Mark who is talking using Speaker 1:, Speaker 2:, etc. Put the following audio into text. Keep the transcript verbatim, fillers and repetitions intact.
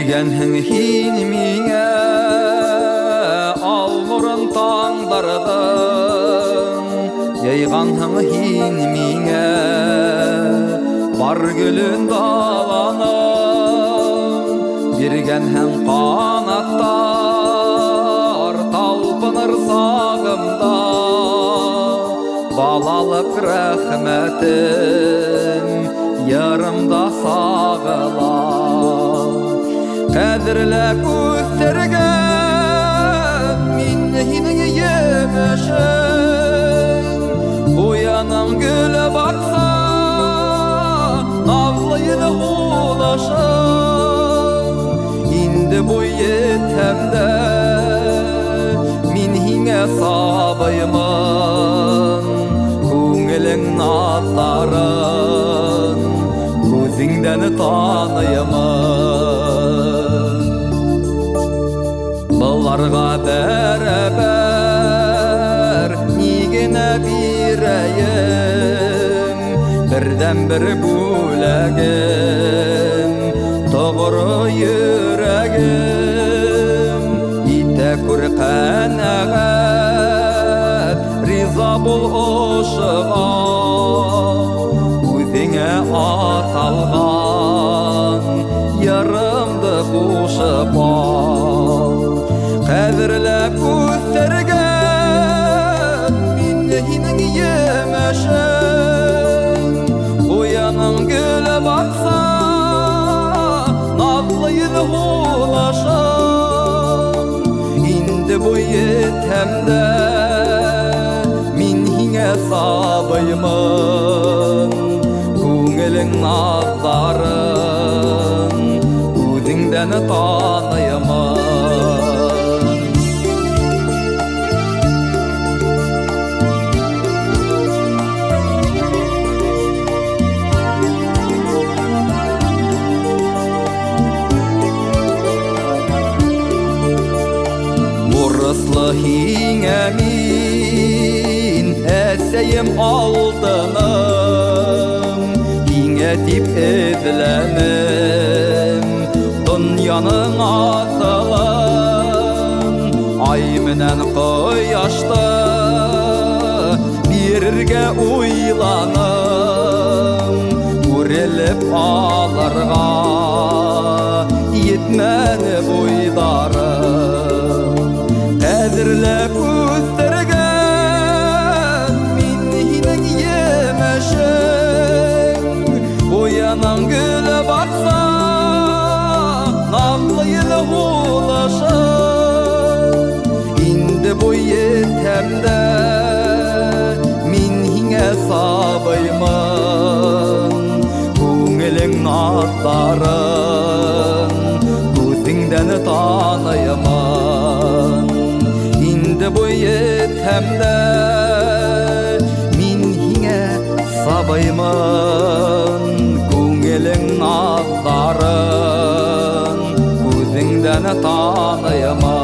Speaker 1: Биргенһең һин миңә ал нурын таңдардан, яйганһың һин миңә бар гөлен даланың. Биргенһең канаттар талпыныр сагымда, балалык рәхмәтем ярымда сагыла. Кадрләп үстергән мин һинең емешең, буяның гөле бакса назлы иде улышың. Инде буй етәм дә мин һиңә сабыймын, күңелең натларын күзеңдән таныймын. Былларга бәрәбәр нигенә бирәйем, бердән бер бүләгем тоғры йөрәгем. Итә күр ҡәнәғәт, риза бул ошоға, үҙеңә аталған ярымды ҡушып ал. Ҡәҙерләп үҫтергән мин һинең емешең, буяның гөле баҡса наҙлы иде һулышың. Инде буй етәм дә мин һиңә сабыймын, күңелең наҙларын күҙеңдән таныймын. Бурыслы һиңә мин әсәйем алтыным, һиңә тип эҙләнем донъяның аҫылын. Ай менән ҡояшты бирергә уйланым, күрелеп алырға етмәне буйдарым. Ҡәҙерләп үҫтергән мин һинең емешең, буяның гөле баҡса наҙлы иде һулышың. Инде буй етәм дә мин һиңә сабыймын, күңелең наҙларын күҙеңдән таныймын. Инде буй етәм дә мин һиңә сабыймын, күңелең наҙларын күҙеңдән таныймын.